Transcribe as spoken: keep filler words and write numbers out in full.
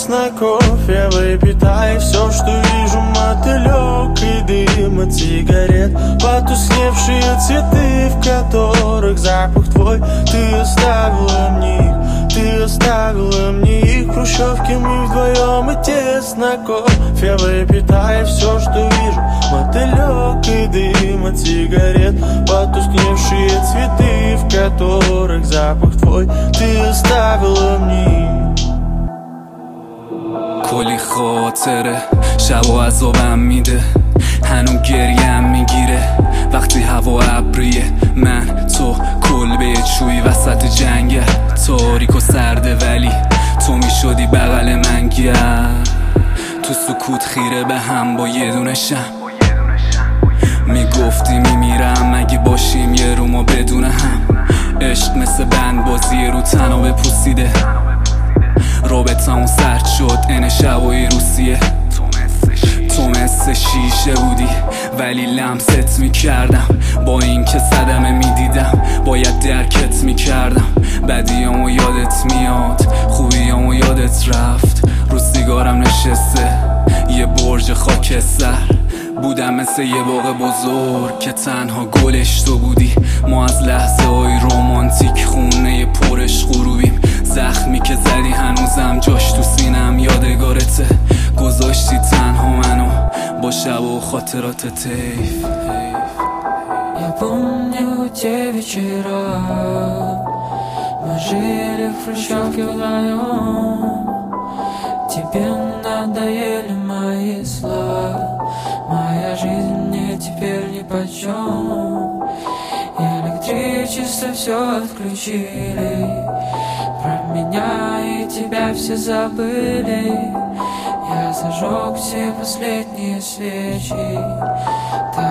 тесно, кофе выпитай. Все, что вижу, мотылек и дым от сигарет. Потускневшие цветы, в которых запах твой. Ты оставила мне их, ты оставила мне их. В хрущевке мы вдвоем и тесно, кофе выпитай. Все, что вижу, мотылек и дым от сигарет. Потускневшие цветы, в которых запах твой. Ты оставила мне их. کلی خاطره شب و عذابم میده، هنو گریم میگیره وقتی هوا ابریه. من تو کلبه چوی وسط جنگه، تاریک و سرده ولی تو میشدی بغل من گرد. تو سکوت خیره به هم با یه دونه شم، میگفتی میمیرم اگه باشیم یه روم و بدون هم. عشق مثل بند بازی رو تنها بپوسیده، رابطمون سرد شد این شبای روسیه. تو مثل شیشه بودی ولی لمست میکردم، با این که صدمه میدیدم باید درکت میکردم. بدیامو یادت میاد، خوبیامو یادت رفت. رو سیگارم نشسته یه برج خاکستر، بودم مثل یه باغ بزرگ که تنها گلش تو بودی. ما از لحظه های رومانتیک خونه پرش غروبیم. زخمی که زدی هنوزم جاش تو سینم یادگارته. گذاشتی تنها منو با شب و خاطرات تیف. Я помню те вечера, мы жили в хрущевке вдвоем. Тебе надоели мои слова, моя жизнь мне теперь нипочем. Электричество все отключили, про меня и тебя все забыли. Я зажег все последние свечи.